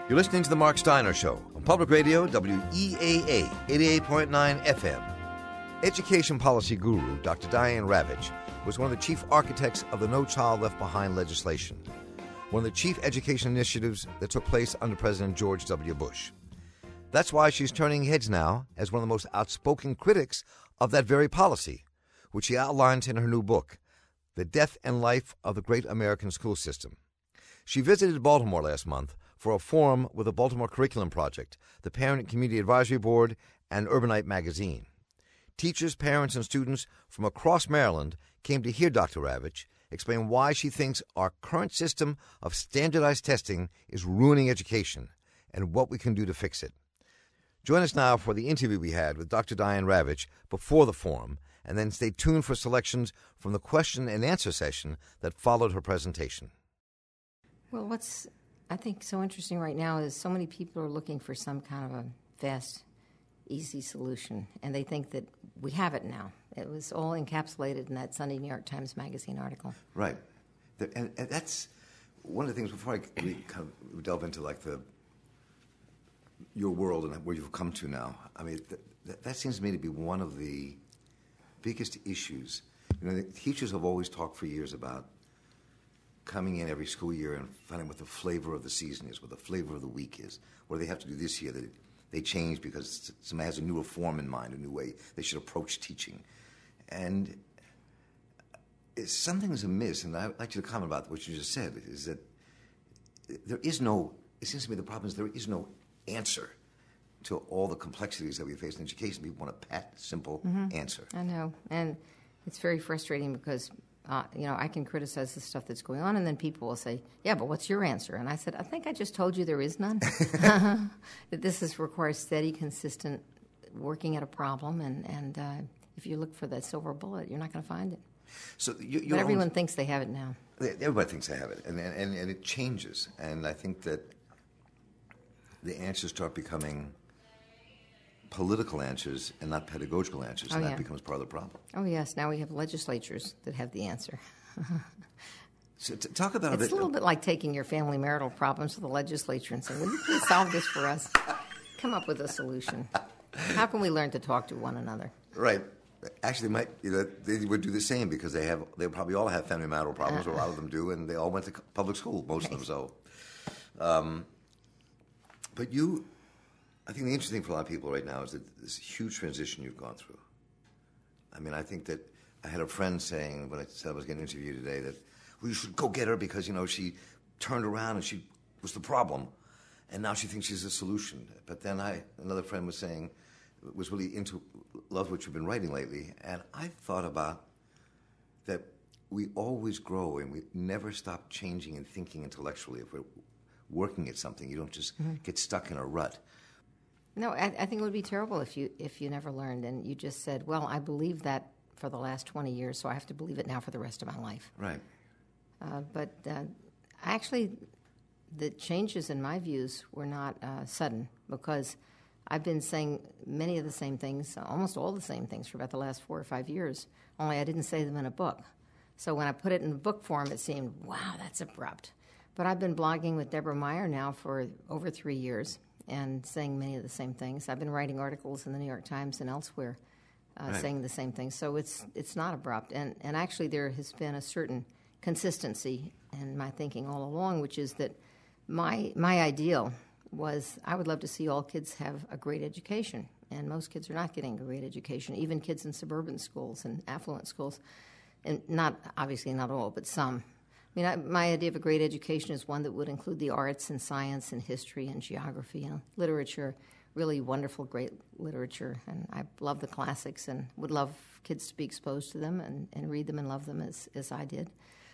You're listening to The Mark Steiner Show on Public Radio, WEAA 88.9 FM. Education policy guru Dr. Diane Ravitch was one of the chief architects of the No Child Left Behind legislation, one of the chief education initiatives that took place under President George W. Bush. That's why she's turning heads now as one of the most outspoken critics of that very policy, which she outlines in her new book, The Death and Life of the Great American School System. She visited Baltimore last month for a forum with the Baltimore Curriculum Project, the Parent and Community Advisory Board, and Urbanite magazine. Teachers, parents, and students from across Maryland came to hear Dr. Ravitch explain why she thinks our current system of standardized testing is ruining education and what we can do to fix it. Join us now for the interview we had with Dr. Diane Ravitch before the forum, and then stay tuned for selections from the question and answer session that followed her presentation. Well, what's I think so interesting right now is so many people are looking for some kind of a fast, easy solution, and they think that we have it now. It was all encapsulated in that Sunday New York Times Magazine article. Right. And that's one of the things, before we kind of delve into like your world and where you've come to now. I mean, that seems to me to be one of the biggest issues. You know, the teachers have always talked for years about coming in every school year and finding what the flavor of the season is, what the flavor of the week is, what do they have to do this year that they change because somebody has a newer form in mind, a new way they should approach teaching. And something's amiss, and I'd like you to comment about what you just said, is that there is no, it seems to me the problem is there is no answer to all the complexities that we face in education. People want a pat, simple answer. I know, and it's very frustrating because I can criticize the stuff that's going on, and then people will say, yeah, but what's your answer? And I said, I think I just told you there is none. That this requires steady, consistent working at a problem, and if you look for that silver bullet, you're not going to find it. So but everyone thinks they have it now. Everybody thinks they have it, and it changes. And I think that the answers start becoming political answers and not pedagogical answers, and that becomes part of the problem. Oh, yes. Now we have legislatures that have the answer. So talk about it's a little bit like taking your family marital problems to the legislature and saying, will you please solve this for us? Come up with a solution. How can we learn to talk to one another? Right. Actually, they would do the same because they probably all have family marital problems, or a lot of them do, and they all went to public school, most of them so. But I think the interesting thing for a lot of people right now is that this huge transition you've gone through. I mean, I think that I had a friend saying, when I said I was getting interviewed today, that, well, you should go get her because, she turned around and she was the problem, and now she thinks she's the solution. But then another friend was saying, was really loved what you've been writing lately, and I thought about that we always grow and we never stop changing and thinking intellectually. If we're working at something, you don't just get stuck in a rut. No, I think it would be terrible if you never learned and you just said, well, I believed that for the last 20 years, so I have to believe it now for the rest of my life. Right. But actually, the changes in my views were not sudden, because I've been saying many of the same things, almost all the same things, for about the last 4 or 5 years, only I didn't say them in a book. So when I put it in book form, it seemed, wow, that's abrupt. But I've been blogging with Deborah Meyer now for over 3 years and saying many of the same things. I've been writing articles in the New York Times and elsewhere saying the same things. So it's not abrupt. And actually there has been a certain consistency in my thinking all along, which is that my ideal was I would love to see all kids have a great education. And most kids are not getting a great education, even kids in suburban schools and affluent schools. And obviously not all, but some. I mean, my idea of a great education is one that would include the arts and science and history and geography and literature, really wonderful, great literature. And I love the classics and would love kids to be exposed to them and read them and love them as I did.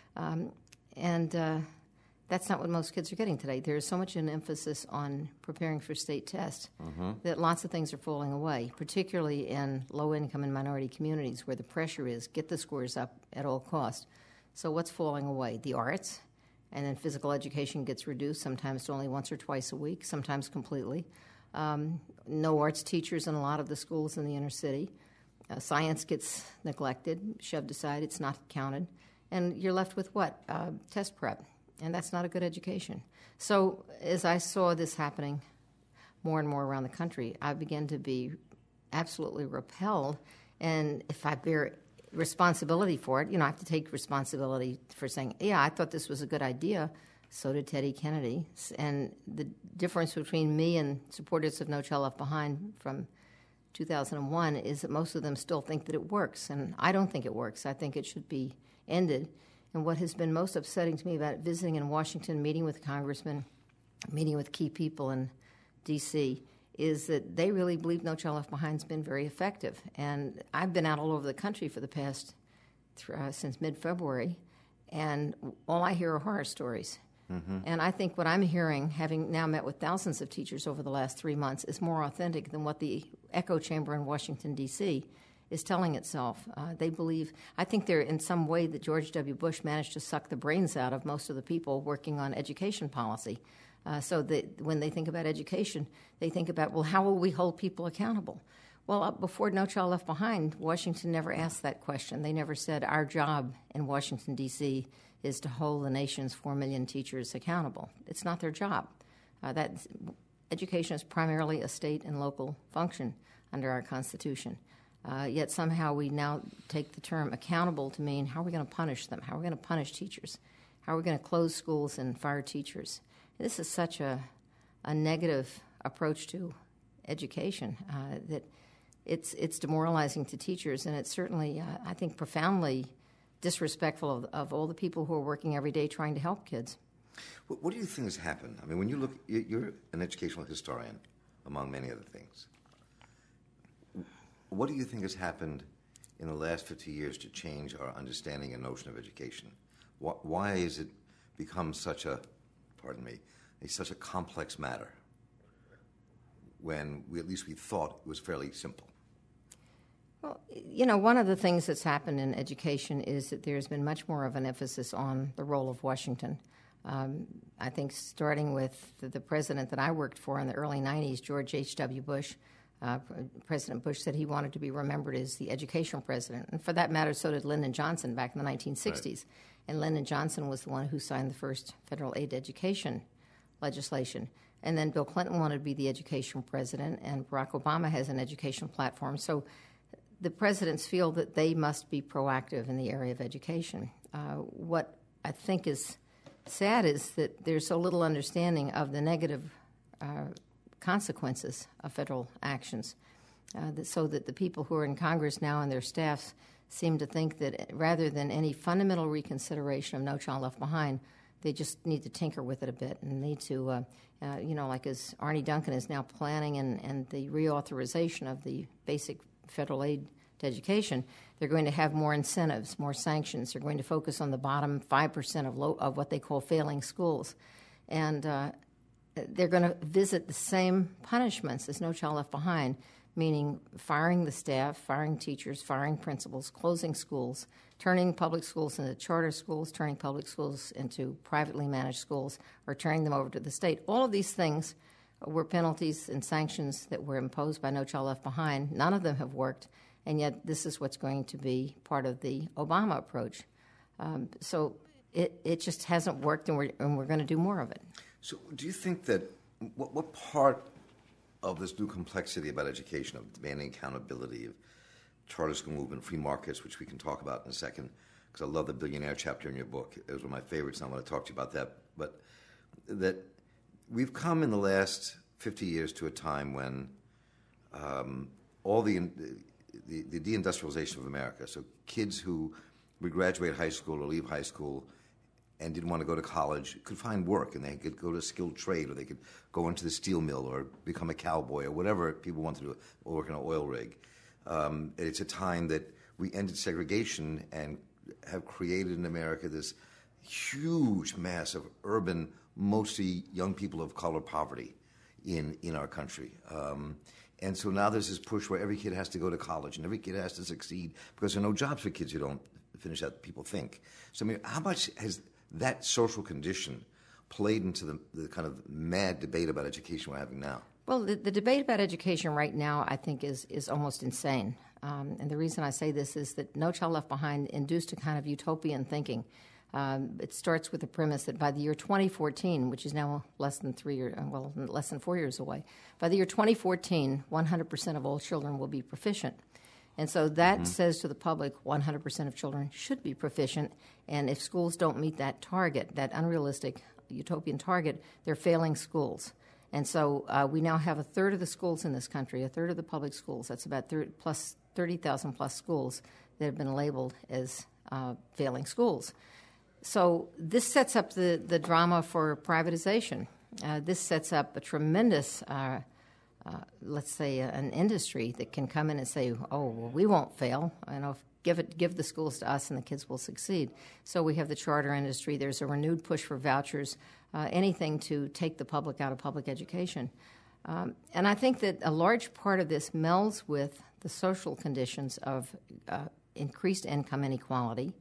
That's not what most kids are getting today. There's so much an emphasis on preparing for state tests that lots of things are falling away, particularly in low-income and minority communities where the pressure is get the scores up at all costs. So what's falling away? The arts, and then physical education gets reduced, sometimes to only once or twice a week, sometimes completely. No arts teachers in a lot of the schools in the inner city. Science gets neglected, shoved aside, it's not counted. And you're left with what? Test prep. And that's not a good education. So as I saw this happening more and more around the country, I began to be absolutely repelled. And if I bear responsibility for it, I have to take responsibility for saying, yeah, I thought this was a good idea. So did Teddy Kennedy. And the difference between me and supporters of No Child Left Behind from 2001 is that most of them still think that it works. And I don't think it works. I think it should be ended. And what has been most upsetting to me about visiting in Washington, meeting with congressmen, meeting with key people in D.C., is that they really believe No Child Left Behind has been very effective. And I've been out all over the country for the past, since mid-February, and all I hear are horror stories. Mm-hmm. And I think what I'm hearing, having now met with thousands of teachers over the last 3 months, is more authentic than what the echo chamber in Washington, D.C. is telling itself. They believe, I think they're in some way that George W. Bush managed to suck the brains out of most of the people working on education policy. So that when they think about education, they think about, well, how will we hold people accountable? Well, before No Child Left Behind, Washington never asked that question. They never said, our job in Washington, D.C. is to hold the nation's 4 million teachers accountable. It's not their job. Education is primarily a state and local function under our Constitution. Yet somehow we now take the term accountable to mean how are we going to punish them? How are we going to punish teachers? How are we going to close schools and fire teachers? This is such a negative approach to education that it's demoralizing to teachers, and it's certainly, I think, profoundly disrespectful of all the people who are working every day trying to help kids. What do you think has happened? I mean, when you look, you're an educational historian, among many other things. What do you think has happened in the last 50 years to change our understanding and notion of education? Why has it become such a complex matter when at least we thought it was fairly simple? Well, one of the things that's happened in education is that there's been much more of an emphasis on the role of Washington. I think starting with the president that I worked for in the early 90s, George H.W. Bush, President Bush said he wanted to be remembered as the education president. And for that matter, so did Lyndon Johnson back in the 1960s. Right. And Lyndon Johnson was the one who signed the first federal aid to education legislation. And then Bill Clinton wanted to be the education president, and Barack Obama has an education platform. So the presidents feel that they must be proactive in the area of education. What I think is sad is that there's so little understanding of the negative consequences of federal actions, so that the people who are in Congress now and their staffs seem to think that rather than any fundamental reconsideration of No Child Left Behind, they just need to tinker with it a bit and need to, like as Arne Duncan is now planning and the reauthorization of the basic federal aid to education, they're going to have more incentives, more sanctions. They're going to focus on the bottom 5% of what they call failing schools. And they're going to visit the same punishments as No Child Left Behind, meaning firing the staff, firing teachers, firing principals, closing schools, turning public schools into charter schools, turning public schools into privately managed schools, or turning them over to the state. All of these things were penalties and sanctions that were imposed by No Child Left Behind. None of them have worked, and yet this is what's going to be part of the Obama approach. So it just hasn't worked, and we're going to do more of it. So do you think that what part of this new complexity about education, of demanding accountability, of charter school movement, free markets, which we can talk about in a second, because I love the billionaire chapter in your book. It was one of my favorites, and I want to talk to you about that. But that we've come in the last 50 years to a time when all the deindustrialization of America, so kids who would graduate high school or leave high school and didn't want to go to college could find work, and they could go to a skilled trade, or they could go into the steel mill or become a cowboy or whatever people want to do, or work in an oil rig. It's a time that we ended segregation and have created in America this huge mass of urban, mostly young people of color poverty in our country. And so now there's this push where every kid has to go to college and every kid has to succeed because there are no jobs for kids who don't finish out, people think. So, I mean, how much has that social condition played into the kind of mad debate about education we're having now? Well, the debate about education right now, I think, is almost insane. And the reason I say this is that No Child Left Behind induced a kind of utopian thinking. It starts with the premise that by the year 2014, which is now less than 4 years away, by the year 2014, 100% of all children will be proficient. And so that says to the public 100% of children should be proficient, and if schools don't meet that target, that unrealistic utopian target, they're failing schools. And so we now have a third of the schools in this country, a third of the public schools, that's about 30,000 plus schools that have been labeled as failing schools. So this sets up the drama for privatization. This sets up a tremendous let's say, an industry that can come in and say, "Oh, well, we won't fail. Give the schools to us, and the kids will succeed." So we have the charter industry. There's a renewed push for vouchers, anything to take the public out of public education. And I think that a large part of this melds with the social conditions of increased income inequality,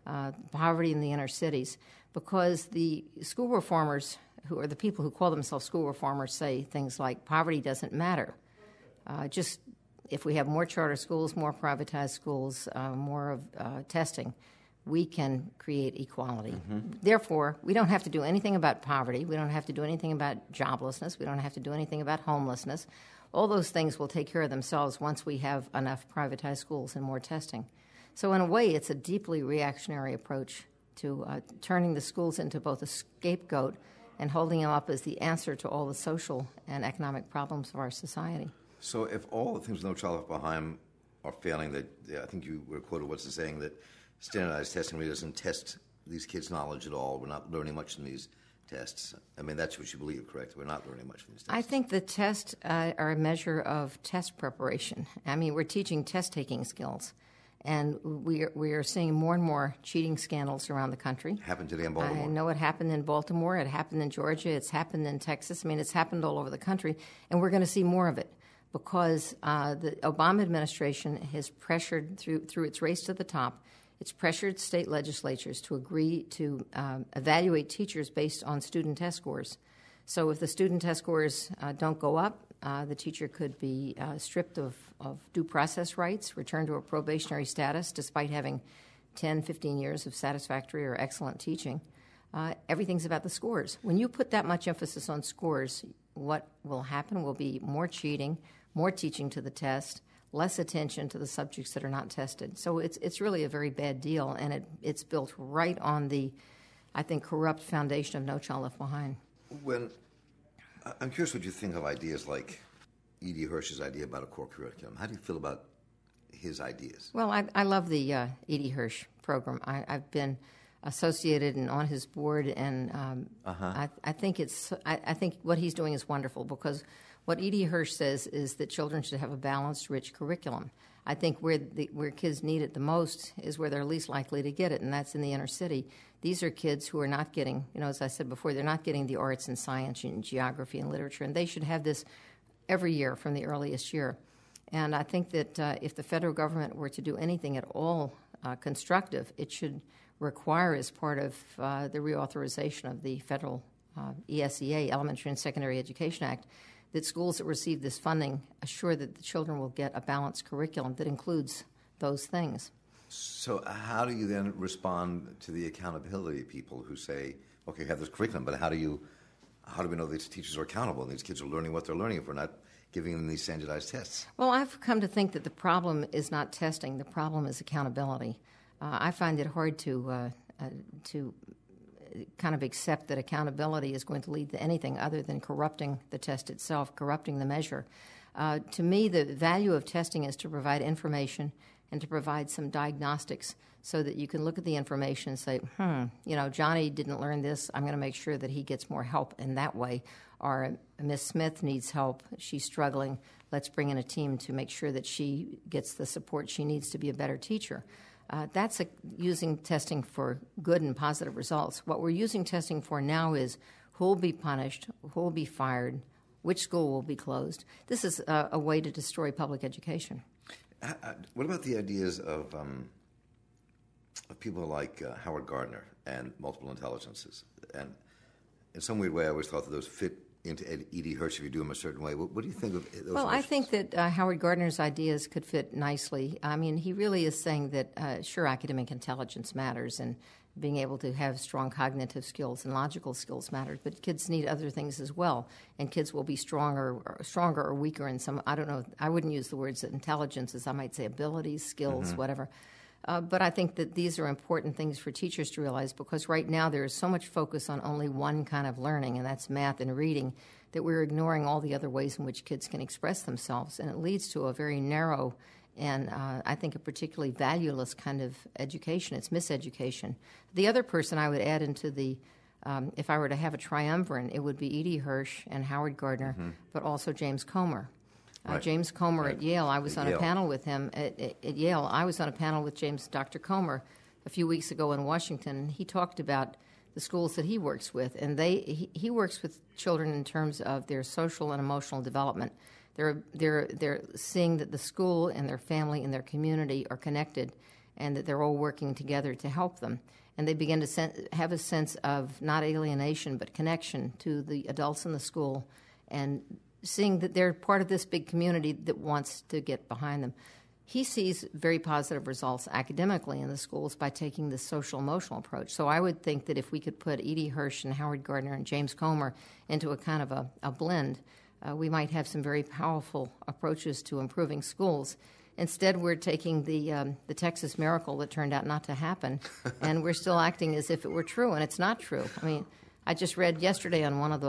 poverty in the inner cities, because the school reformers, who are the people who call themselves school reformers, say things like poverty doesn't matter. Just if we have more charter schools, more privatized schools, more of testing, we can create equality. Therefore, we don't have to do anything about poverty. We don't have to do anything about joblessness. We don't have to do anything about homelessness. All those things will take care of themselves once we have enough privatized schools and more testing. So in a way, it's a deeply reactionary approach to turning the schools into both a scapegoat and holding them up as the answer to all the social and economic problems of our society. So if all the things No Child Left Behind are failing, I think you were quoted what's the saying that standardized testing really doesn't test these kids' knowledge at all. We're not learning much from these tests. I mean, that's what you believe, correct? We're not learning much from these tests. I think the tests are a measure of test preparation. I mean, we're teaching test-taking skills. And we are seeing more and more cheating scandals around the country. Happened today in Baltimore. I know it happened in Baltimore. It happened in Georgia. It's happened in Texas. I mean, it's happened all over the country. And we're going to see more of it because the Obama administration has pressured, through its race to the top, it's pressured state legislatures to agree to evaluate teachers based on student test scores. So if the student test scores don't go up, the teacher could be stripped of due process rights, returned to a probationary status despite having 10, 15 years of satisfactory or excellent teaching. Everything's about the scores. When you put that much emphasis on scores, what will happen will be more cheating, more teaching to the test, less attention to the subjects that are not tested. So it's really a very bad deal, and it's built right on the, I think, corrupt foundation of No Child Left Behind. I'm curious what you think of ideas like E.D. Hirsch's idea about a core curriculum. How do you feel about his ideas? Well, I love the E.D. Hirsch program. I've been associated and on his board, and I think I think what he's doing is wonderful because what E.D. Hirsch says is that children should have a balanced, rich curriculum. I think where kids need it the most is where they're least likely to get it, and that's in the inner city. These are kids who are not getting, as I said before, they're not getting the arts and science and geography and literature, and they should have this every year from the earliest year. And I think that if the federal government were to do anything at all constructive, it should require, as part of the reauthorization of the federal ESEA, Elementary and Secondary Education Act, that schools that receive this funding assure that the children will get a balanced curriculum that includes those things. So how do you then respond to the accountability people who say, okay, we have this curriculum, but how do we know these teachers are accountable and these kids are learning what they're learning if we're not giving them these standardized tests? Well, I've come to think that the problem is not testing. The problem is accountability. I find it hard to kind of accept that accountability is going to lead to anything other than corrupting the test itself, corrupting the measure. To me, the value of testing is to provide information and to provide some diagnostics so that you can look at the information and say, Johnny didn't learn this. I'm going to make sure that he gets more help in that way. Or Miss Smith needs help. She's struggling. Let's bring in a team to make sure that she gets the support she needs to be a better teacher. That's using testing for good and positive results. What we're using testing for now is who will be punished, who will be fired, which school will be closed. This is a way to destroy public education. What about the ideas of people like Howard Gardner and multiple intelligences? And in some weird way, I always thought that those fit into E.D. Hirsch if you do them a certain way. What do you think of those? Well, I think that Howard Gardner's ideas could fit nicely. I mean, he really is saying that, sure, academic intelligence matters, and being able to have strong cognitive skills and logical skills matters, but kids need other things as well. And kids will be stronger or weaker in some, I don't know, I wouldn't use the words intelligence, as I might say abilities, skills, whatever. But I think that these are important things for teachers to realize, because right now there is so much focus on only one kind of learning, and that's math and reading, that we're ignoring all the other ways in which kids can express themselves. And it leads to a very narrow and I think a particularly valueless kind of education. It's miseducation. The other person I would add into the, if I were to have a triumvirate, it would be Edie Hirsch and Howard Gardner, but also James Comer. Right. James Comer Right. at Yale, I was At on Yale. a panel with him at Yale. I was on a panel with Dr. Comer a few weeks ago in Washington. He talked about the schools that he works with, and he works with children in terms of their social and emotional development. They're seeing that the school and their family and their community are connected, and that they're all working together to help them. And they begin to have a sense of not alienation but connection to the adults in the school, and seeing that they're part of this big community that wants to get behind them. He sees very positive results academically in the schools by taking this social-emotional approach. So I would think that if we could put Edie Hirsch and Howard Gardner and James Comer into a kind of a blend, we might have some very powerful approaches to improving schools. Instead, we're taking the Texas miracle that turned out not to happen, and we're still acting as if it were true, and it's not true. I mean, I just read yesterday on one of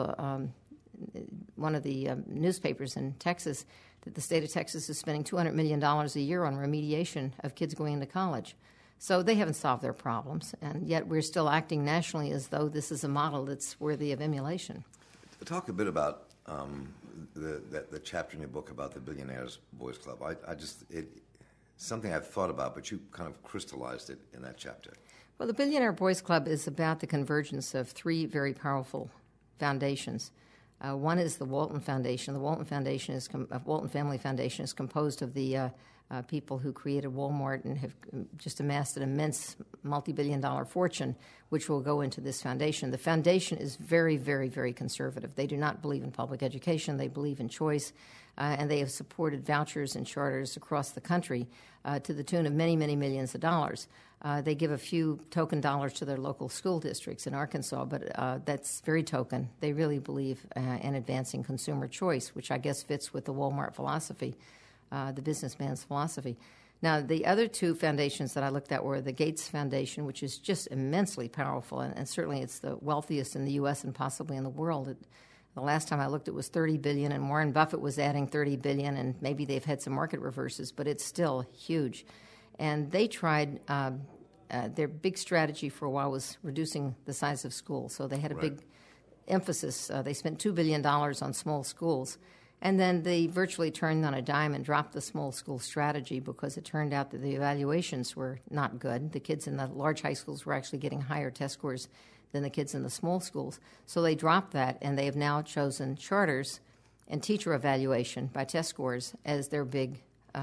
the newspapers in Texas that the state of Texas is spending $200 million a year on remediation of kids going into college. So they haven't solved their problems, and yet we're still acting nationally as though this is a model that's worthy of emulation. Talk a bit about the chapter in your book about the Billionaires Boys Club. Something I've thought about, but you kind of crystallized it in that chapter. Well, the Billionaire Boys Club is about the convergence of three very powerful foundations. One is the Walton Foundation. The Walton Foundation Walton Family Foundation is composed of the people who created Walmart and have just amassed an immense multi-billion-dollar fortune, which will go into this foundation. The foundation is very, very, very conservative. They do not believe in public education. They believe in choice, and they have supported vouchers and charters across the country to the tune of many, many millions of dollars. They give a few token dollars to their local school districts in Arkansas, but that's very token. They really believe in advancing consumer choice, which I guess fits with the Walmart philosophy, the businessman's philosophy. Now, the other two foundations that I looked at were the Gates Foundation, which is just immensely powerful, and certainly it's the wealthiest in the U.S. and possibly in the world. The last time I looked, it was $30 billion, and Warren Buffett was adding $30 billion, and maybe they've had some market reverses, but it's still huge. And they tried, their big strategy for a while was reducing the size of schools. So they had a big emphasis. They spent $2 billion on small schools. And then they virtually turned on a dime and dropped the small school strategy because it turned out that the evaluations were not good. The kids in the large high schools were actually getting higher test scores than the kids in the small schools. So they dropped that, and they have now chosen charters and teacher evaluation by test scores as their big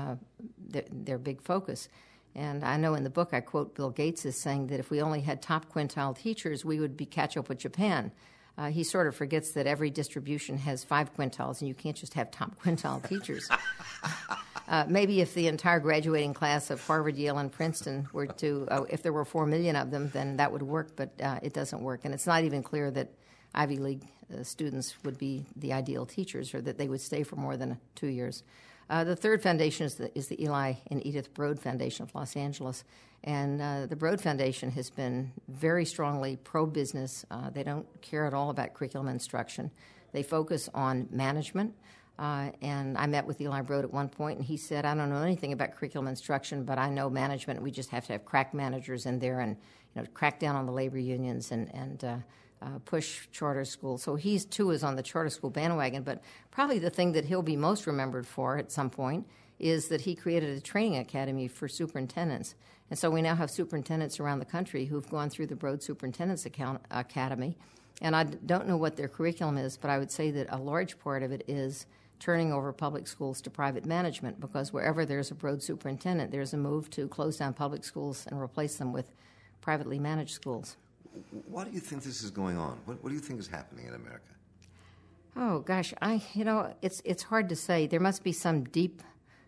focus. And I know in the book I quote Bill Gates as saying that if we only had top quintile teachers, we would catch up with Japan. He sort of forgets that every distribution has 5 quintiles, and you can't just have top quintile teachers. Maybe if the entire graduating class of Harvard, Yale, and Princeton were to, if there were 4 million of them, then that would work, but it doesn't work. And it's not even clear that Ivy League students would be the ideal teachers or that they would stay for more than 2 years. The third foundation is the Eli and Edith Broad Foundation of Los Angeles. And the Broad Foundation has been very strongly pro-business. They don't care at all about curriculum instruction. They focus on management. And I met with Eli Broad at one point, and he said, I don't know anything about curriculum instruction, but I know management. We just have to have crack managers in there and crack down on the labor unions and push charter schools. So he, too, is on the charter school bandwagon. But probably the thing that he'll be most remembered for at some point is that he created a training academy for superintendents. And so we now have superintendents around the country who've gone through the Broad Superintendents Academy. And I don't know what their curriculum is, but I would say that a large part of it is turning over public schools to private management, because wherever there's a Broad superintendent, there's a move to close down public schools and replace them with privately managed schools. Why do you think this is going on? What do you think is happening in America? Oh, gosh, it's hard to say. There must be some deep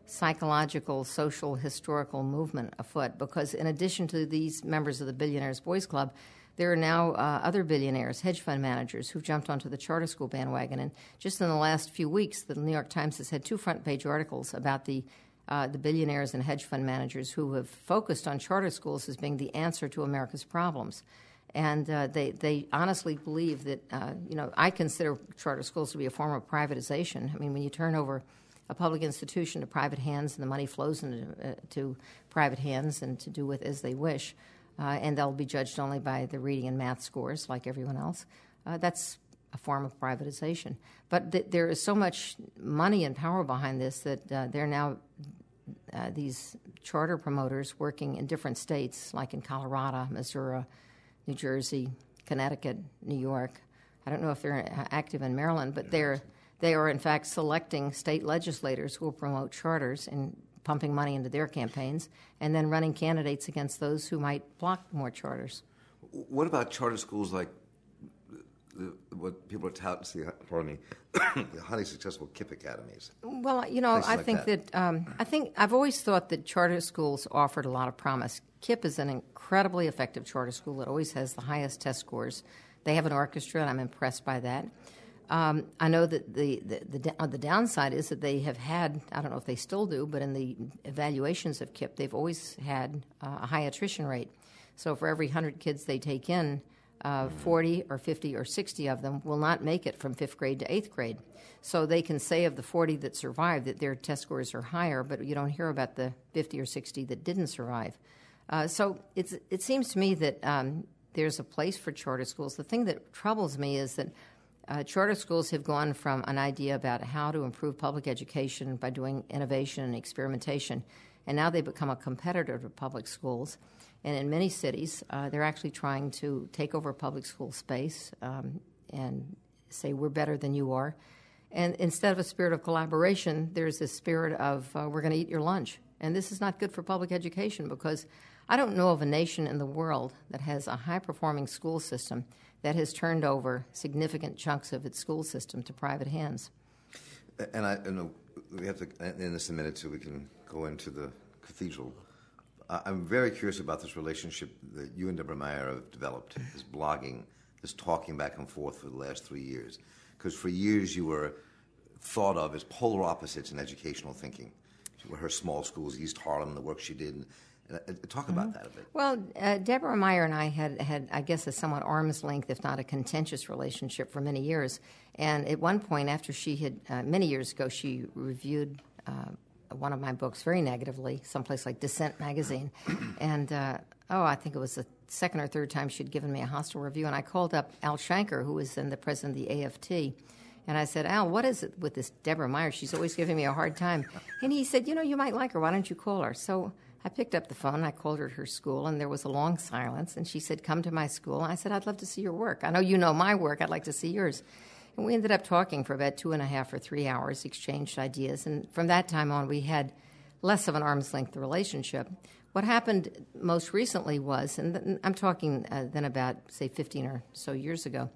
psychological, social, historical movement afoot, because in addition to these members of the Billionaires Boys Club, there are now other billionaires, hedge fund managers, who've jumped onto the charter school bandwagon. And just in the last few weeks, the New York Times has had 2 front-page articles about the billionaires and hedge fund managers who have focused on charter schools as being the answer to America's problems. And they honestly believe that, I consider charter schools to be a form of privatization. I mean, when you turn over a public institution to private hands and the money flows into to private hands and to do with as they wish, and they'll be judged only by the reading and math scores like everyone else, that's a form of privatization. But there is so much money and power behind this that there are now these charter promoters working in different states, like in Colorado, Missouri, New Jersey, Connecticut, New York. I don't know if they're active in Maryland, but they are in fact selecting state legislators who will promote charters and pumping money into their campaigns, and then running candidates against those who might block more charters. What about charter schools like what people are touting, the highly successful KIPP academies? Well, I like think that I've always thought that charter schools offered a lot of promise. KIPP is an incredibly effective charter school. It always has the highest test scores. They have an orchestra, and I'm impressed by that. I know that the downside is that they have had, I don't know if they still do, but in the evaluations of KIPP, they've always had a high attrition rate. So for every 100 kids they take in, 40 or 50 or 60 of them will not make it from 5th grade to 8th grade. So they can say of the 40 that survived that their test scores are higher, but you don't hear about the 50 or 60 that didn't survive. So it seems to me that there's a place for charter schools. The thing that troubles me is that charter schools have gone from an idea about how to improve public education by doing innovation and experimentation, and now they become a competitor to public schools. And in many cities, they're actually trying to take over public school space and say, we're better than you are. And instead of a spirit of collaboration, there's this spirit of, we're going to eat your lunch. And this is not good for public education, because I don't know of a nation in the world that has a high-performing school system that has turned over significant chunks of its school system to private hands. And I know we have to end this in a minute so we can go into the cathedral. I'm very curious about this relationship that you and Deborah Meyer have developed, this blogging, this talking back and forth for the last 3 years. Because for years you were thought of as polar opposites in educational thinking. Her small schools, East Harlem, the work she did. Talk about that a bit. Well, Deborah Meyer and I had, I guess, a somewhat arm's length, if not a contentious relationship for many years. And at one point, after she had, many years ago, she reviewed one of my books very negatively, someplace like Dissent magazine. And, I think it was the second or third time she'd given me a hostile review. And I called up Al Shanker, who was then the president of the AFT. And I said, Al, what is it with this Deborah Meyer? She's always giving me a hard time. And he said, you might like her. Why don't you call her? So I picked up the phone. I called her at her school, and there was a long silence. And she said, come to my school. And I said, I'd love to see your work. I know you know my work. I'd like to see yours. And we ended up talking for about 2.5 or 3 hours, exchanged ideas. And from that time on, we had less of an arm's length relationship. What happened most recently was, and I'm talking then about, say, 15 or so years ago,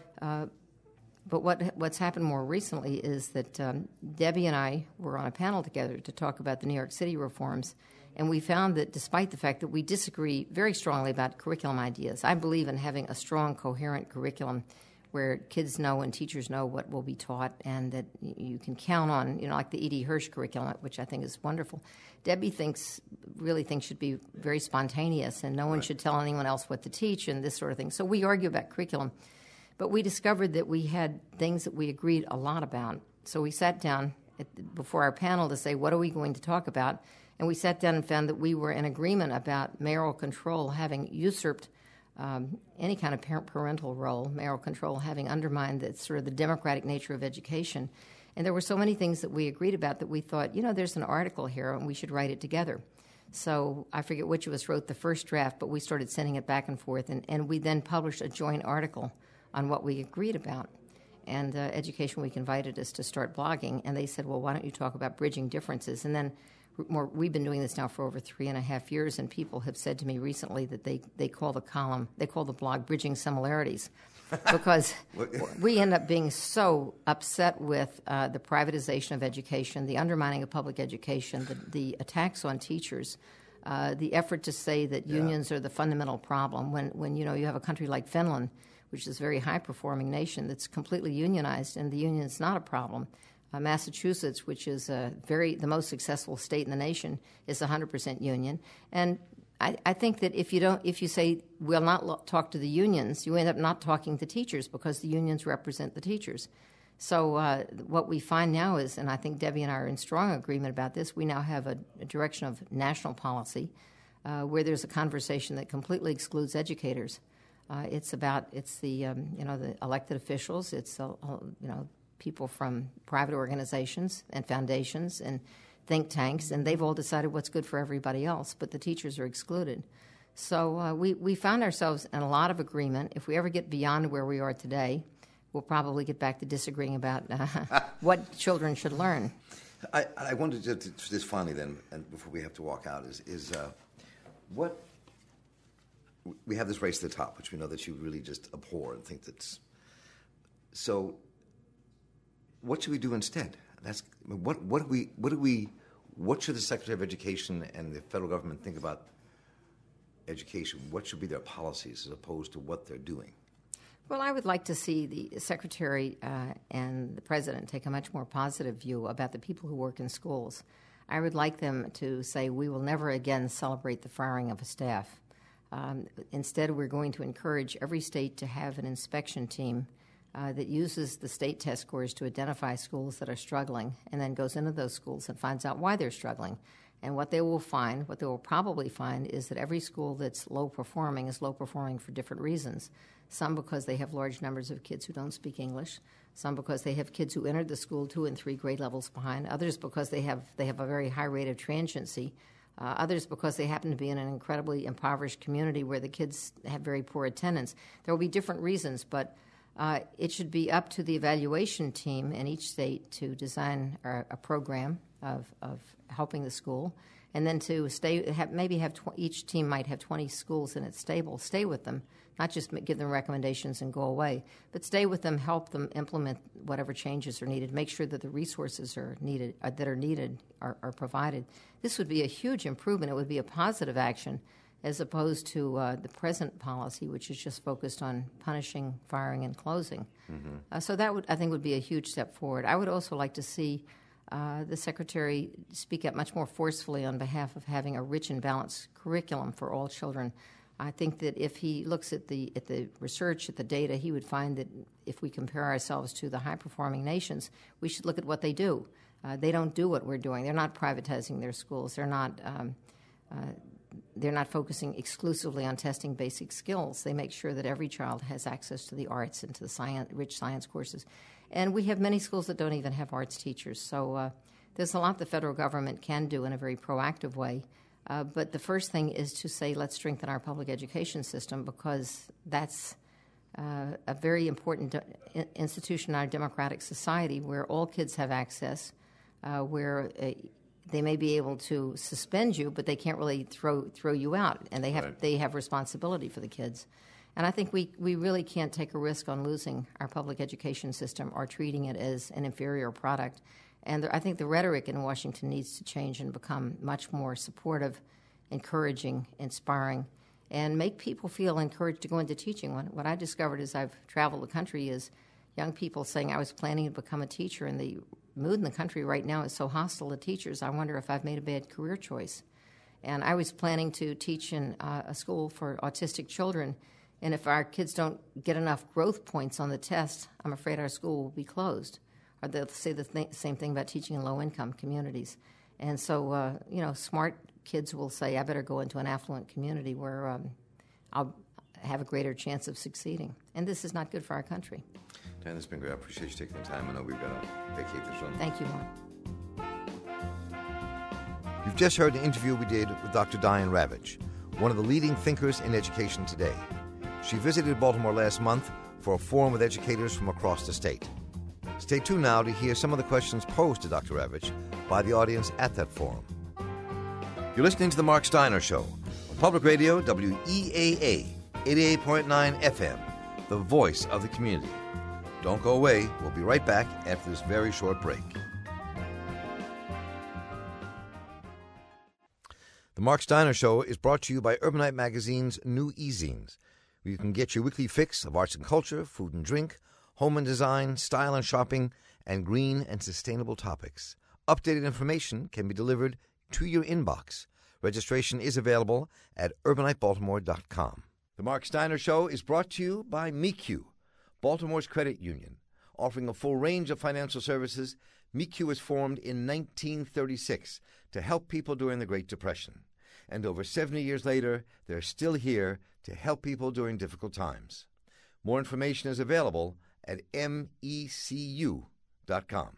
but what's happened more recently is that Debbie and I were on a panel together to talk about the New York City reforms, and we found that despite the fact that we disagree very strongly about curriculum ideas, I believe in having a strong, coherent curriculum where kids know and teachers know what will be taught, and that you can count on, like the E.D. Hirsch curriculum, which I think is wonderful. Debbie really thinks should be very spontaneous, and no one should tell anyone else what to teach and this sort of thing. So we argue about curriculum. But we discovered that we had things that we agreed a lot about. So we sat down before our panel to say, what are we going to talk about? And we sat down and found that we were in agreement about mayoral control having usurped any kind of parental role, mayoral control having undermined the democratic nature of education. And there were so many things that we agreed about that we thought, there's an article here and we should write it together. So I forget which of us wrote the first draft, but we started sending it back and forth, and we then published a joint article on what we agreed about. And Education Week invited us to start blogging, and they said, well, why don't you talk about bridging differences? And then we've been doing this now for over 3.5 years, and people have said to me recently that they call the blog Bridging Similarities. because we end up being so upset with the privatization of education, the undermining of public education, the attacks on teachers, the effort to say that unions are the fundamental problem. When you have a country like Finland, which is a very high-performing nation that's completely unionized, and the union is not a problem. Massachusetts, which is the most successful state in the nation, is 100% union. And I think that if you say we'll not talk to the unions, you end up not talking to teachers because the unions represent the teachers. So what we find now is, and I think Debbie and I are in strong agreement about this, we now have a direction of national policy where there's a conversation that completely excludes educators. It's the elected officials. It's people from private organizations and foundations and think tanks, and they've all decided what's good for everybody else, but the teachers are excluded. So we found ourselves in a lot of agreement. If we ever get beyond where we are today, we'll probably get back to disagreeing about what children should learn. I wanted to just finally then, and before we have to walk out, is what we have this race to the top, which we know that you really just abhor and think that's so. What should we do instead? What should the Secretary of Education and the federal government think about education? What should be their policies as opposed to what they're doing? Well, I would like to see the Secretary and the President take a much more positive view about the people who work in schools. I would like them to say, we will never again celebrate the firing of a staff. Instead, we're going to encourage every state to have an inspection team that uses the state test scores to identify schools that are struggling and then goes into those schools and finds out why they're struggling. And what they will probably find is that every school that's low performing is low performing for different reasons. Some because they have large numbers of kids who don't speak English. Some because they have kids who entered the school 2 and 3 grade levels behind. Others because they have a very high rate of transiency. Others because they happen to be in an incredibly impoverished community where the kids have very poor attendance. There will be different reasons, but it should be up to the evaluation team in each state to design a program of helping the school, and then to each team might have 20 schools in its stable. Stay with them, not just give them recommendations and go away, but stay with them, help them implement whatever changes are needed, make sure that the resources are provided. This would be a huge improvement. It would be a positive action, as opposed to the present policy, which is just focused on punishing, firing, and closing. Mm-hmm. So that I think would be a huge step forward. I would also like to see the Secretary speak up much more forcefully on behalf of having a rich and balanced curriculum for all children. I think that if he looks at the research, at the data, he would find that if we compare ourselves to the high-performing nations, we should look at what they do. They don't do what we're doing. They're not privatizing their schools. They're not focusing exclusively on testing basic skills. They make sure that every child has access to the arts and to the rich science courses. And we have many schools that don't even have arts teachers. So there's a lot the federal government can do in a very proactive way. But the first thing is to say, let's strengthen our public education system, because that's a very important institution in our democratic society where all kids have access, where they may be able to suspend you, but they can't really throw you out, and they have responsibility for the kids. And I think we really can't take a risk on losing our public education system or treating it as an inferior product. And I think the rhetoric in Washington needs to change and become much more supportive, encouraging, inspiring, and make people feel encouraged to go into teaching. What I discovered as I've traveled the country is young people saying, I was planning to become a teacher, and the mood in the country right now is so hostile to teachers, I wonder if I've made a bad career choice. And I was planning to teach in a school for autistic children, and if our kids don't get enough growth points on the test, I'm afraid our school will be closed. Or they'll say the same thing about teaching in low-income communities. And so, smart kids will say, I better go into an affluent community where I'll have a greater chance of succeeding. And this is not good for our country. Dan, it's been great. I appreciate you taking the time. I know we've got to vacate this room. Thank you, Mark. You've just heard an interview we did with Dr. Diane Ravitch, one of the leading thinkers in education today. She visited Baltimore last month for a forum with educators from across the state. Stay tuned now to hear some of the questions posed to Dr. Ravitch by the audience at that forum. You're listening to The Mark Steiner Show on Public Radio, WEAA, 88.9 FM, the voice of the community. Don't go away. We'll be right back after this very short break. The Mark Steiner Show is brought to you by Urbanite Magazine's new e-zines, where you can get your weekly fix of arts and culture, food and drink, home and design, style and shopping, and green and sustainable topics. Updated information can be delivered to your inbox. Registration is available at urbanitebaltimore.com. The Mark Steiner Show is brought to you by MECU, Baltimore's credit union. Offering a full range of financial services, MECU was formed in 1936 to help people during the Great Depression. And over 70 years later, they're still here to help people during difficult times. More information is available at mecu.com.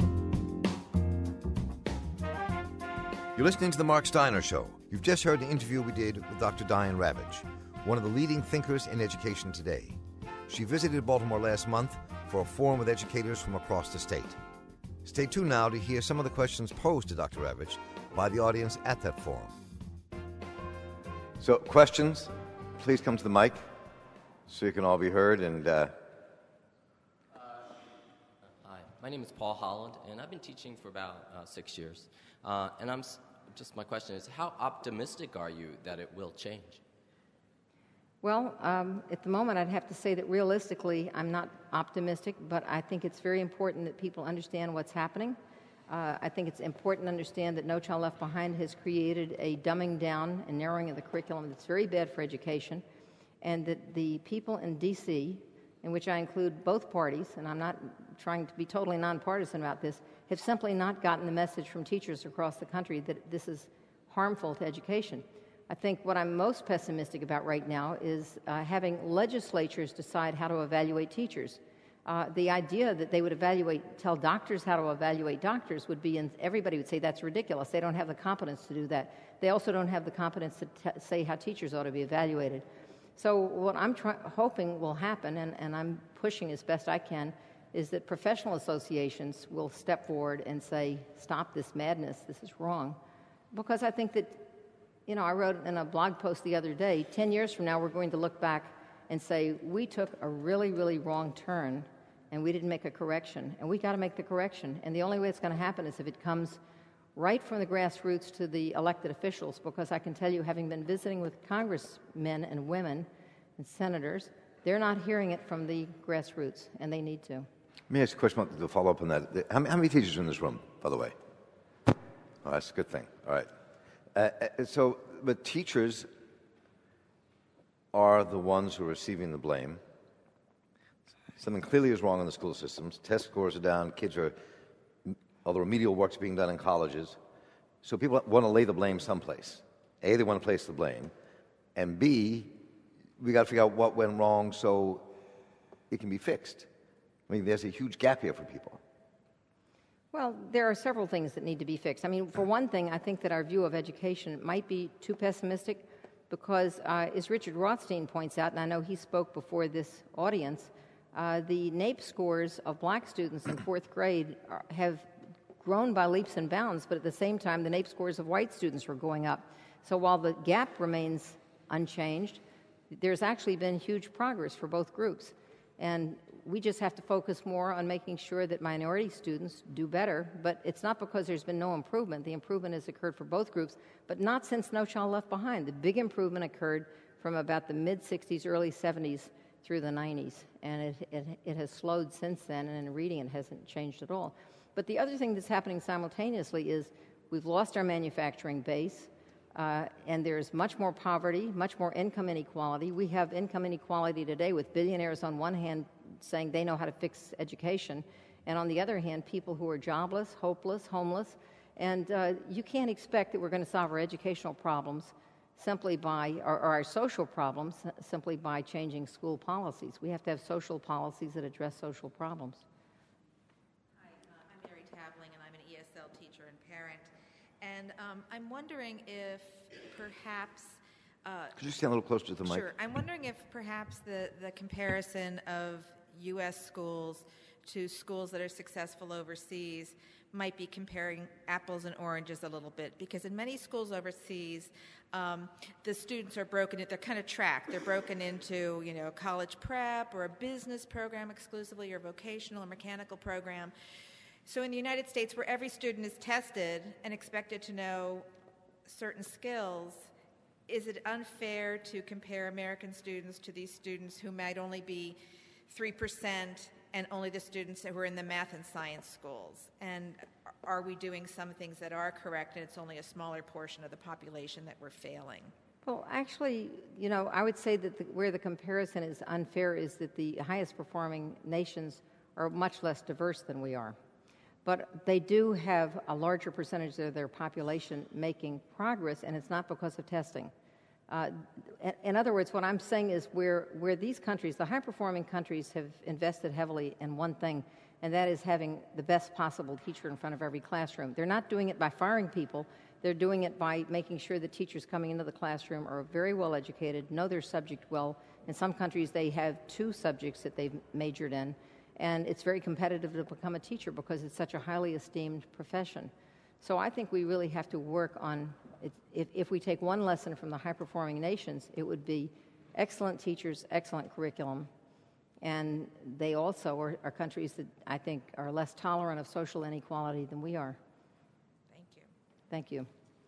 You're listening to The Mark Steiner Show. You've just heard an interview we did with Dr. Diane Ravitch, one of the leading thinkers in education today. She visited Baltimore last month for a forum with educators from across the state. Stay tuned now to hear some of the questions posed to Dr. Ravitch by the audience at that forum. So, questions, please come to the mic so you can all be heard. And Hi, my name is Paul Holland, and I've been teaching for about 6 years. And my question is, how optimistic are you that it will change? Well, at the moment, I'd have to say that realistically, I'm not optimistic, but I think it's very important that people understand what's happening. I think it's important to understand that No Child Left Behind has created a dumbing down and narrowing of the curriculum that's very bad for education, and that the people in D.C., in which I include both parties, and I'm not trying to be totally nonpartisan about this, have simply not gotten the message from teachers across the country that this is harmful to education. I think what I'm most pessimistic about right now is having legislatures decide how to evaluate teachers. The idea that they would tell doctors how to evaluate doctors would be, and everybody would say that's ridiculous. They don't have the competence to do that. They also don't have the competence to say how teachers ought to be evaluated. So what I'm hoping will happen, and I'm pushing as best I can, is that professional associations will step forward and say, stop this madness, this is wrong. Because I think that, I wrote in a blog post the other day, 10 years from now we're going to look back and say, we took a really, really wrong turn and we didn't make a correction, and we got to make the correction. And the only way it's going to happen is if it comes right from the grassroots to the elected officials, because I can tell you, having been visiting with congressmen and women and senators, they're not hearing it from the grassroots, and they need to. Let me ask a question to follow up on that. How many teachers are in this room, by the way? Oh, that's a good thing. All right. But teachers are the ones who are receiving the blame. Something clearly is wrong in the school systems. Test scores are down. All the remedial work's being done in colleges. So people want to lay the blame someplace. A, they want to place the blame. And B, we got to figure out what went wrong so it can be fixed. I mean, there's a huge gap here for people. Well, there are several things that need to be fixed. I mean, for one thing, I think that our view of education might be too pessimistic because, as Richard Rothstein points out, and I know he spoke before this audience, the NAEP scores of black students in fourth grade have grown by leaps and bounds, but at the same time, the NAEP scores of white students are going up. So while the gap remains unchanged, there's actually been huge progress for both groups. And we just have to focus more on making sure that minority students do better. But it's not because there's been no improvement. The improvement has occurred for both groups, but not since No Child Left Behind. The big improvement occurred from about the mid-'60s, early '70s through the '90s. And it has slowed since then, and in reading it hasn't changed at all. But the other thing that's happening simultaneously is we've lost our manufacturing base, and there's much more poverty, much more income inequality. We have income inequality today with billionaires on one hand saying they know how to fix education, and on the other hand, people who are jobless, hopeless, homeless. And you can't expect that we're going to solve our educational problems simply by, or our social problems, simply by changing school policies. We have to have social policies that address social problems. Hi, I'm Mary Tavling, and I'm an ESL teacher and parent. And I'm wondering if perhaps... Could you stand a little closer to the mic? Sure. I'm wondering if perhaps the comparison of U.S. schools to schools that are successful overseas might be comparing apples and oranges a little bit, because in many schools overseas, the students are broken. They're kind of tracked. They're broken into, a college prep or a business program exclusively, or vocational or mechanical program. So in the United States, where every student is tested and expected to know certain skills, is it unfair to compare American students to these students who might only be 3% and only the students who are in the math and science schools? And are we doing some things that are correct and it's only a smaller portion of the population that we're failing? Well, actually, I would say that where the comparison is unfair is that the highest performing nations are much less diverse than we are. But they do have a larger percentage of their population making progress, and it's not because of testing. In other words, what I'm saying is where these countries, the high-performing countries, have invested heavily in one thing, and that is having the best possible teacher in front of every classroom. They're not doing it by firing people. They're doing it by making sure the teachers coming into the classroom are very well educated, know their subject well. In some countries, they have 2 subjects that they've majored in, and it's very competitive to become a teacher because it's such a highly esteemed profession. So I think we really have to work on, if we take one lesson from the high-performing nations, it would be excellent teachers, excellent curriculum, and they also are countries that I think are less tolerant of social inequality than we are. Thank you. Thank you.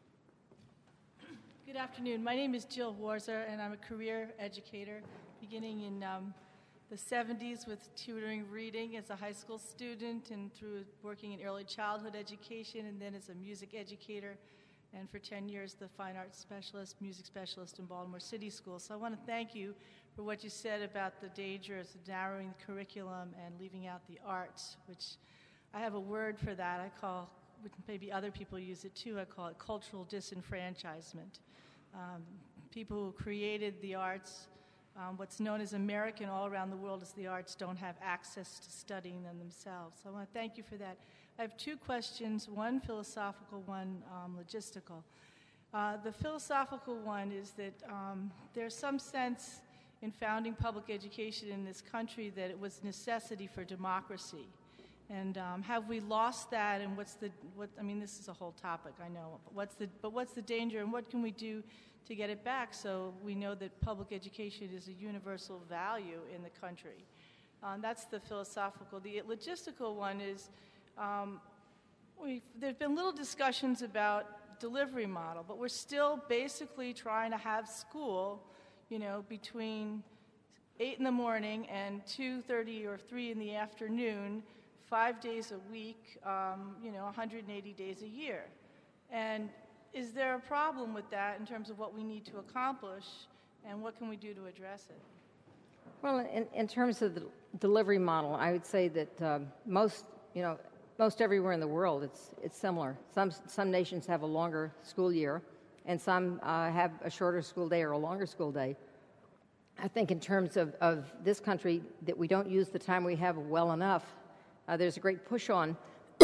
Good afternoon. My name is Jill Warzer, and I'm a career educator beginning in the 70s with tutoring reading as a high school student, and through working in early childhood education, and then as a music educator, and for 10 years the fine arts specialist, music specialist in Baltimore City Schools. So I want to thank you for what you said about the dangers of narrowing the curriculum and leaving out the arts, which I have a word for that. I call, maybe other people use it too, I call it cultural disenfranchisement. People who created the arts, what's known as American all around the world as the arts, don't have access to studying them themselves. So I want to thank you for that. I have 2 questions, one philosophical, one logistical. The philosophical one is that there's some sense in founding public education in this country that it was necessity for democracy. And have we lost that, and this is a whole topic, I know, but what's the danger, and what can we do to get it back so we know that public education is a universal value in the country? That's the philosophical. The logistical one is there's been little discussions about delivery model, but we're still basically trying to have school, between 8 in the morning and 2:30 or 3 in the afternoon, 5 days a week, 180 days a year. And is there a problem with that in terms of what we need to accomplish, and what can we do to address it? Well, in terms of the delivery model, I would say that most everywhere in the world, it's similar. Some nations have a longer school year, and some have a shorter school day or a longer school day. I think in terms of this country, that we don't use the time we have well enough. There's a great push on,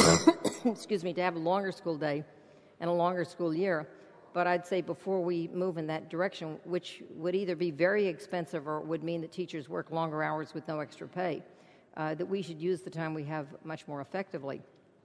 to have a longer school day and a longer school year. But I'd say before we move in that direction, which would either be very expensive or would mean that teachers work longer hours with no extra pay, that we should use the time we have much more effectively.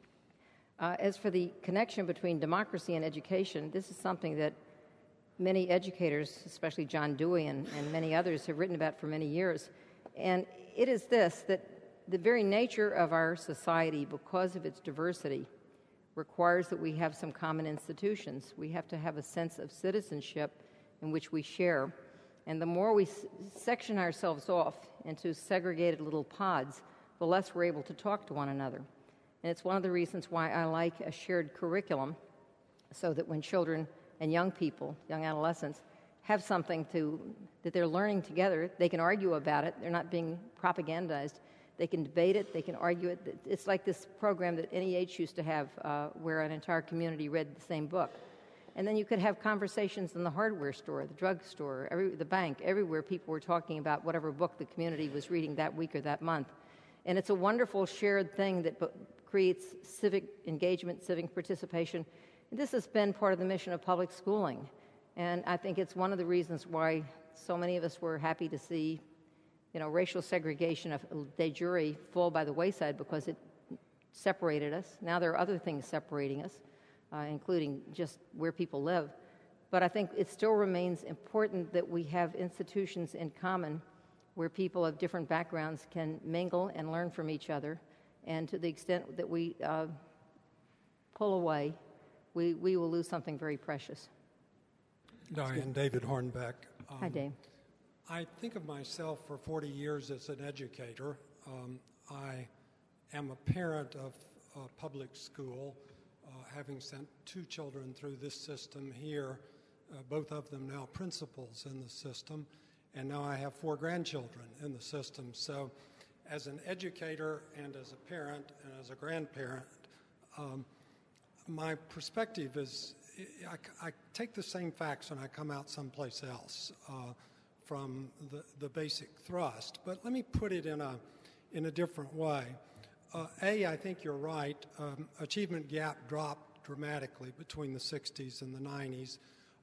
As for the connection between democracy and education, this is something that many educators, especially John Dewey and many others, have written about for many years. And it is this, that the very nature of our society, because of its diversity, requires that we have some common institutions. We have to have a sense of citizenship in which we share. And the more we section ourselves off into segregated little pods, the less we're able to talk to one another. And it's one of the reasons why I like a shared curriculum, so that when children and young people, young adolescents, have something that they're learning together, they can argue about it. They're not being propagandized. They can debate it. They can argue it. It's like this program that NEH used to have where an entire community read the same book. And then you could have conversations in the hardware store, the drugstore, the bank, everywhere people were talking about whatever book the community was reading that week or that month. And it's a wonderful shared thing that creates civic engagement, civic participation. And this has been part of the mission of public schooling. And I think it's one of the reasons why so many of us were happy to see racial segregation of de jure fall by the wayside because it separated us. Now there are other things separating us, including just where people live. But I think it still remains important that we have institutions in common where people of different backgrounds can mingle and learn from each other. And to the extent that we pull away, we will lose something very precious. Diane, David Hornbeck. Hi, Dave. I think of myself for 40 years as an educator. I am a parent of a public school, having sent 2 children through this system here, both of them now principals in the system, and now I have 4 grandchildren in the system. So as an educator and as a parent and as a grandparent, my perspective is I take the same facts when I come out someplace else from the basic thrust, but let me put it in a different way. I think you're right. Achievement gap dropped dramatically between the 60s and the 90s.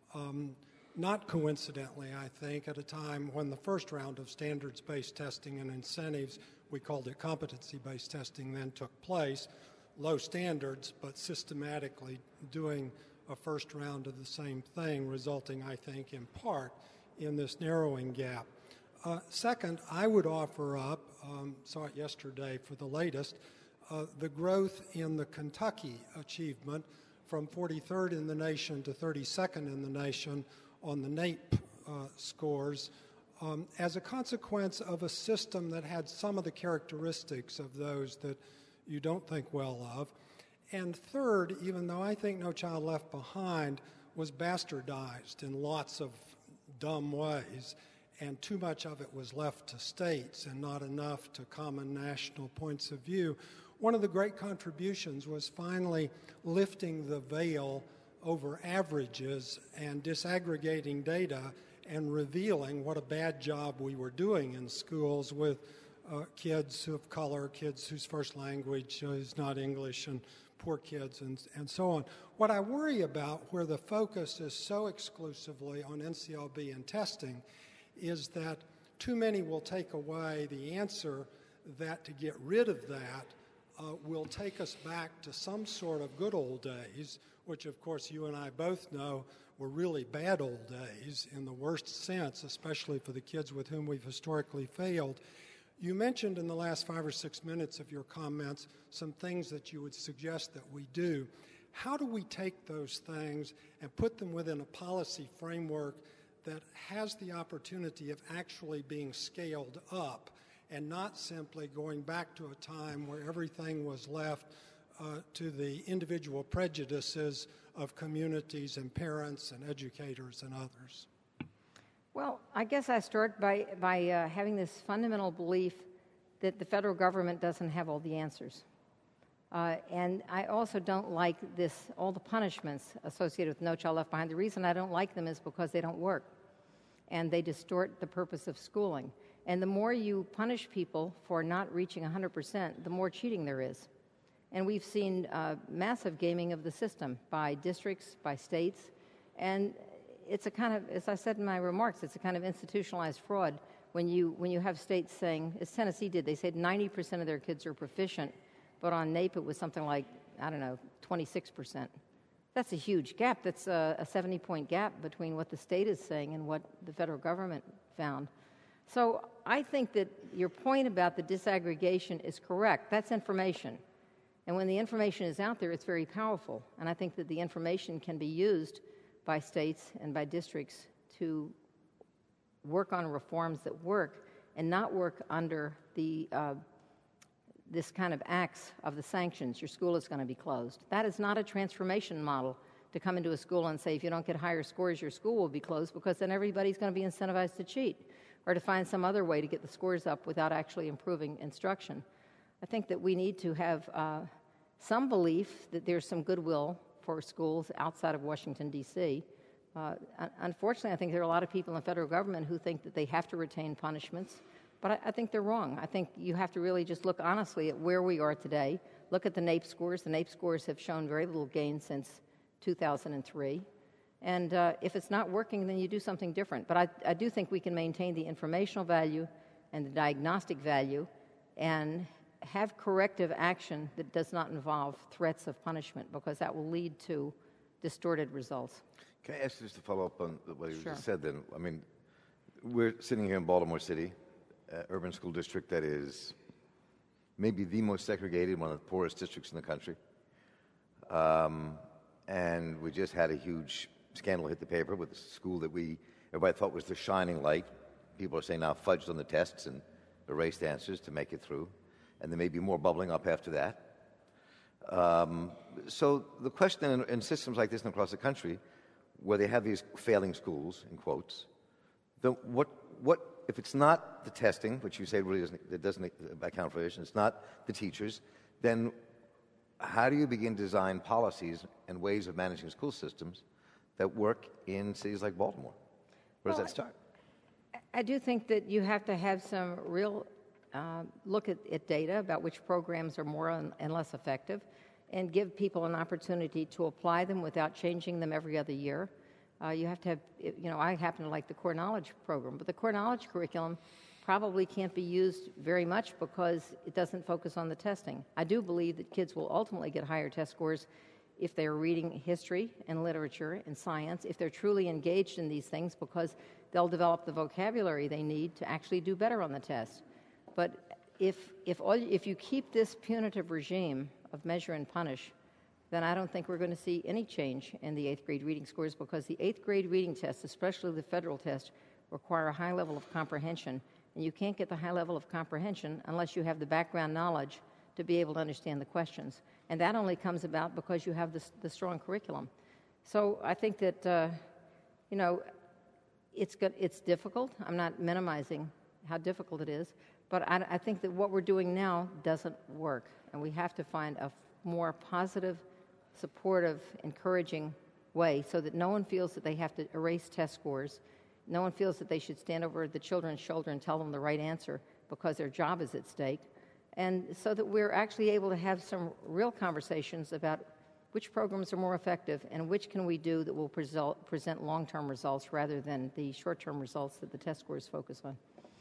Not coincidentally, I think, at a time when the first round of standards-based testing and incentives, we called it competency-based testing, then took place. Low standards, but systematically doing a first round of the same thing, resulting, I think, in part in this narrowing gap. Second, I would offer up, saw it yesterday for the latest, the growth in the Kentucky achievement from 43rd in the nation to 32nd in the nation on the NAEP scores as a consequence of a system that had some of the characteristics of those that you don't think well of. And third, even though I think No Child Left Behind was bastardized in lots of dumb ways, and too much of it was left to states and not enough to common national points of view, one of the great contributions was finally lifting the veil over averages and disaggregating data and revealing what a bad job we were doing in schools with kids of color, kids whose first language is not English, and poor kids, and so on. What I worry about, where the focus is so exclusively on NCLB and testing, is that too many will take away the answer that to get rid of that will take us back to some sort of good old days, which of course you and I both know were really bad old days in the worst sense, especially for the kids with whom we've historically failed. You mentioned in the last 5 or 6 minutes of your comments some things that you would suggest that we do. How do we take those things and put them within a policy framework that has the opportunity of actually being scaled up and not simply going back to a time where everything was left to the individual prejudices of communities and parents and educators and others? Well, I guess I start by having this fundamental belief that the federal government doesn't have all the answers. And I also don't like all the punishments associated with No Child Left Behind. The reason I don't like them is because they don't work, and they distort the purpose of schooling. And the more you punish people for not reaching 100%, the more cheating there is. And we've seen massive gaming of the system by districts, by states, and it's a kind of, as I said in my remarks, it's a kind of institutionalized fraud when you have states saying, as Tennessee did, they said 90% of their kids are proficient, but on NAEP it was something like, 26%. That's a huge gap. That's a 70-point gap between what the state is saying and what the federal government found. So I think that your point about the disaggregation is correct. That's information. And when the information is out there, it's very powerful. And I think that the information can be used by states and by districts to work on reforms that work and not work under the this kind of axe of the sanctions. Your school is going to be closed. That is not a transformation model to come into a school and say, if you don't get higher scores, your school will be closed, because then everybody's going to be incentivized to cheat or to find some other way to get the scores up without actually improving instruction. I think that we need to have some belief that there's some goodwill for schools outside of Washington, D.C. Unfortunately, I think there are a lot of people in the federal government who think that they have to retain punishments, but I think they're wrong. I think you have to really just look honestly at where we are today. Look at the NAEP scores. The NAEP scores have shown very little gain since 2003. And if it's not working, then you do something different. But I do think we can maintain the informational value and the diagnostic value, and have corrective action that does not involve threats of punishment, because that will lead to distorted results. Can I ask you just to follow up on what you Sure. just said then? I mean, we're sitting here in Baltimore City, urban school district that is maybe the most segregated, one of the poorest districts in the country. And we just had a huge scandal hit the paper with a school that everybody thought was the shining light. People are saying now fudged on the tests and erased answers to make it through. And there may be more bubbling up after that. So the question in systems like this and across the country, where they have these failing schools, in quotes, what if it's not the testing, which you say really doesn't account for it, and it's not the teachers, then how do you begin to design policies and ways of managing school systems that work in cities like Baltimore? Where does that start? I do think that you have to have some real look at data about which programs are more and less effective, and give people an opportunity to apply them without changing them every other year. You have to have, I happen to like the core knowledge program, but the core knowledge curriculum probably can't be used very much because it doesn't focus on the testing. I do believe that kids will ultimately get higher test scores if they're reading history and literature and science, if they're truly engaged in these things, because they'll develop the vocabulary they need to actually do better on the test. But if you keep this punitive regime of measure and punish, then I don't think we're going to see any change in the 8th grade reading scores, because the 8th grade reading tests, especially the federal test, require a high level of comprehension. And you can't get the high level of comprehension unless you have the background knowledge to be able to understand the questions. And that only comes about because you have the strong curriculum. So I think that, it's difficult. I'm not minimizing how difficult it is. But I think that what we're doing now doesn't work. And we have to find a more positive, supportive, encouraging way so that no one feels that they have to erase test scores. No one feels that they should stand over the children's shoulder and tell them the right answer because their job is at stake. And so that we're actually able to have some real conversations about which programs are more effective and which can we do that will present long-term results rather than the short-term results that the test scores focus on.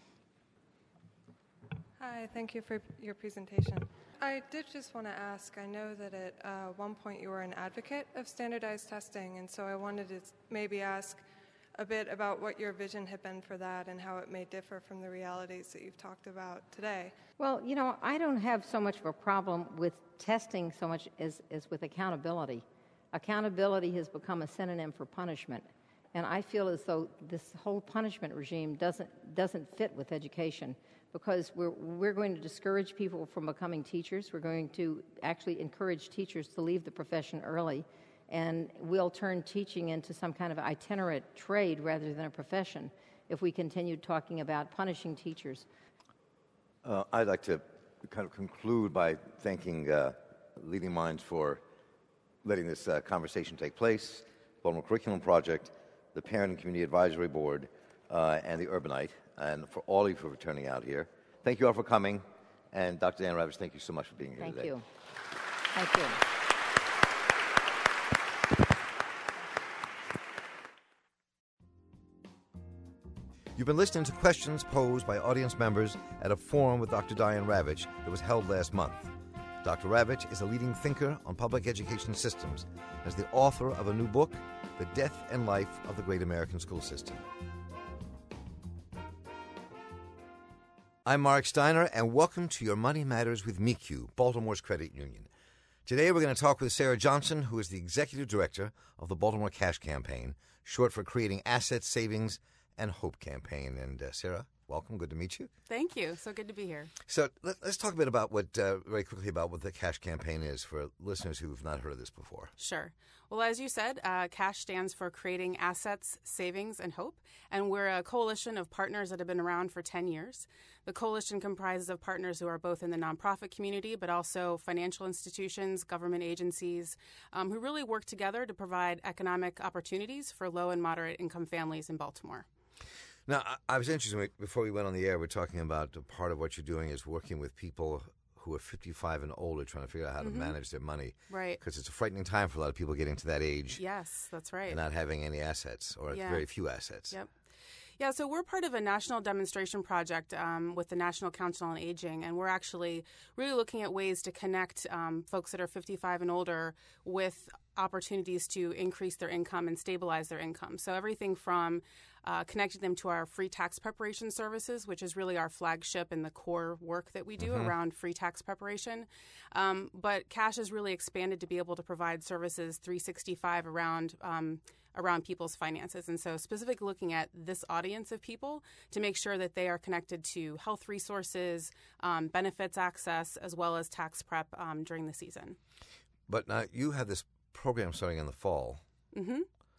Hi, thank you for your presentation. I did just want to ask, I know that at one point you were an advocate of standardized testing, and so I wanted to maybe ask a bit about what your vision had been for that and how it may differ from the realities that you've talked about today. Well, I don't have so much of a problem with testing so much as with accountability. Accountability has become a synonym for punishment, and I feel as though this whole punishment regime doesn't fit with education, because we're going to discourage people from becoming teachers. We're going to actually encourage teachers to leave the profession early, and we'll turn teaching into some kind of itinerant trade rather than a profession if we continue talking about punishing teachers. I'd like to kind of conclude by thanking Leading Minds for letting this conversation take place, Baltimore Curriculum Project, the Parent and Community Advisory Board, and the Urbanite, and for all of you for turning out here. Thank you all for coming. And Dr. Diane Ravitch, thank you so much for being here today. Thank you. Thank you. You've been listening to questions posed by audience members at a forum with Dr. Diane Ravitch that was held last month. Dr. Ravitch is a leading thinker on public education systems, as the author of a new book, The Death and Life of the Great American School System. I'm Mark Steiner, and welcome to Your Money Matters with MECU, Baltimore's credit union. Today we're going to talk with Sarah Johnson, who is the executive director of the Baltimore Cash Campaign, short for Creating Assets, Savings, and Hope Campaign. And Sarah, welcome. Good to meet you. Thank you. So good to be here. So let's talk a bit about very quickly about what the Cash Campaign is for listeners who have not heard of this before. Sure. Well, as you said, CASH stands for Creating Assets, Savings, and Hope, and we're a coalition of partners that have been around for 10 years. The coalition comprises of partners who are both in the nonprofit community, but also financial institutions, government agencies, who really work together to provide economic opportunities for low and moderate income families in Baltimore. Now, I was interested, before we went on the air, we're talking about part of what you're doing is working with people who are 55 and older, trying to figure out how to manage their money. Right. Because it's a frightening time for a lot of people getting to that age. Yes, that's right. And not having any assets, or very few assets. Yep. Yeah, so we're part of a national demonstration project with the National Council on Aging, and we're actually really looking at ways to connect folks that are 55 and older with opportunities to increase their income and stabilize their income. So everything from connecting them to our free tax preparation services, which is really our flagship and the core work that we do around free tax preparation. But Cash has really expanded to be able to provide services 365 around people's finances. And so specifically looking at this audience of people to make sure that they are connected to health resources, benefits access, as well as tax prep during the season. But now you have this program starting in the fall. Mm-hmm.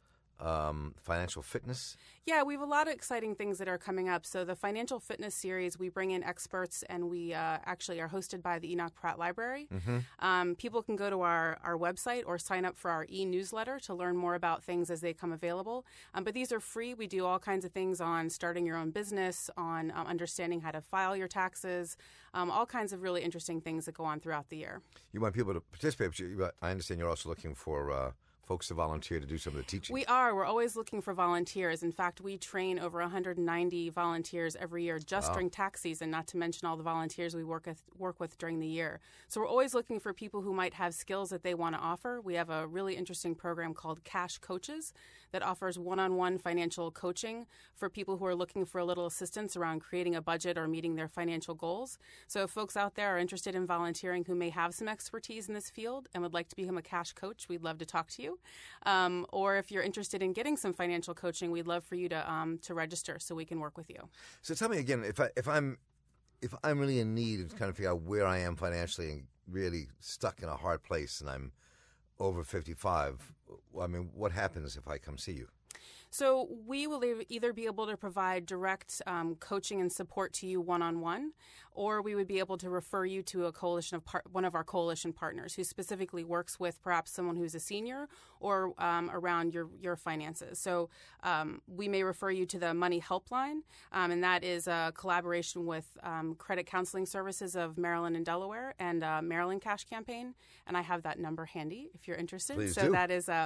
Financial fitness? Yeah, we have a lot of exciting things that are coming up. So the Financial Fitness Series, we bring in experts, and we actually are hosted by the Enoch Pratt Library. People can go to our website or sign up for our e-newsletter to learn more about things as they come available. But these are free. We do all kinds of things on starting your own business, on understanding how to file your taxes, all kinds of really interesting things that go on throughout the year. You want people to participate, but I understand you're also looking for folks to volunteer to do some of the teaching. We are. We're always looking for volunteers. In fact, we train over 190 volunteers every year just during tax season, not to mention all the volunteers we work with during the year. So we're always looking for people who might have skills that they want to offer. We have a really interesting program called Cash Coaches that offers one-on-one financial coaching for people who are looking for a little assistance around creating a budget or meeting their financial goals. So if folks out there are interested in volunteering who may have some expertise in this field and would like to become a Cash Coach, we'd love to talk to you. Or if you're interested in getting some financial coaching, we'd love for you to register so we can work with you. So tell me again, if I'm really in need of trying to figure out where I am financially and really stuck in a hard place and I'm over 55, I mean, what happens if I come see you? So we will either be able to provide direct coaching and support to you one-on-one, or we would be able to refer you to a coalition of one of our coalition partners who specifically works with perhaps someone who's a senior or around your finances. So we may refer you to the Money Helpline, and that is a collaboration with Credit Counseling Services of Maryland and Delaware and Maryland Cash Campaign, and I have that number handy if you're interested. Please so do. That is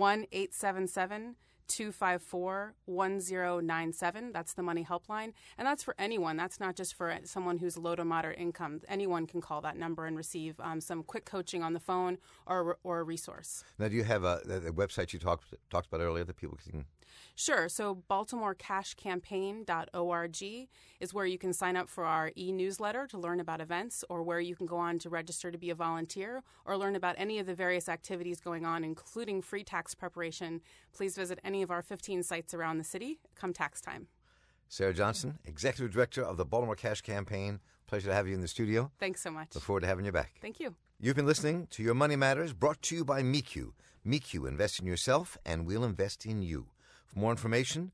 1-877-254-1097. That's the Money Helpline. And that's for anyone. That's not just for someone who's low to moderate income. Anyone can call that number and receive some quick coaching on the phone or a resource. Now, do you have the website you talked about earlier that people can... Sure. So BaltimoreCashCampaign.org is where you can sign up for our e-newsletter to learn about events, or where you can go on to register to be a volunteer or learn about any of the various activities going on, including free tax preparation. Please visit any of our 15 sites around the city come tax time. Sarah Johnson, Executive Director of the Baltimore Cash Campaign. Pleasure to have you in the studio. Thanks so much. Look forward to having you back. Thank you. You've been listening to Your Money Matters, brought to you by MECU. MECU, invest in yourself, and we'll invest in you. For more information,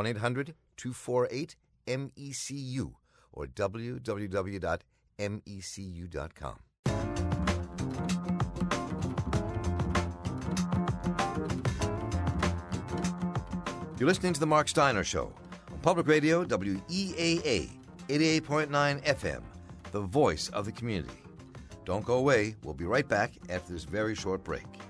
1-800-248-MECU or www.mecu.com. You're listening to The Mark Steiner Show on Public Radio, WEAA, 88.9 FM, the voice of the community. Don't go away. We'll be right back after this very short break.